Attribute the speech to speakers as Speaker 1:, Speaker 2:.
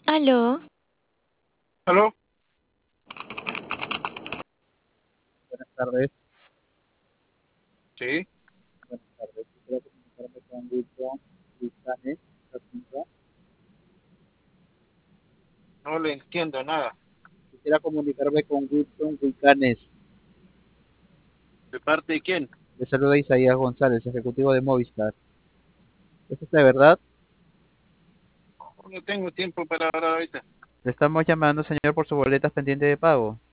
Speaker 1: Aló,
Speaker 2: ¿Aló?
Speaker 3: Buenas tardes,
Speaker 2: Sí,
Speaker 3: buenas tardes. Quisiera comunicarme con Wilson Luisanes Jacinto.
Speaker 2: no le entiendo nada.
Speaker 3: Quisiera comunicarme con Wilson Luisanes.
Speaker 2: ¿De parte de quién?
Speaker 3: Le saluda Isaías González, ejecutivo de Movistar. ¿Es esta verdad?
Speaker 2: No tengo tiempo para hablar ahorita.
Speaker 3: Le estamos llamando, señor, por sus boletas pendientes de pago.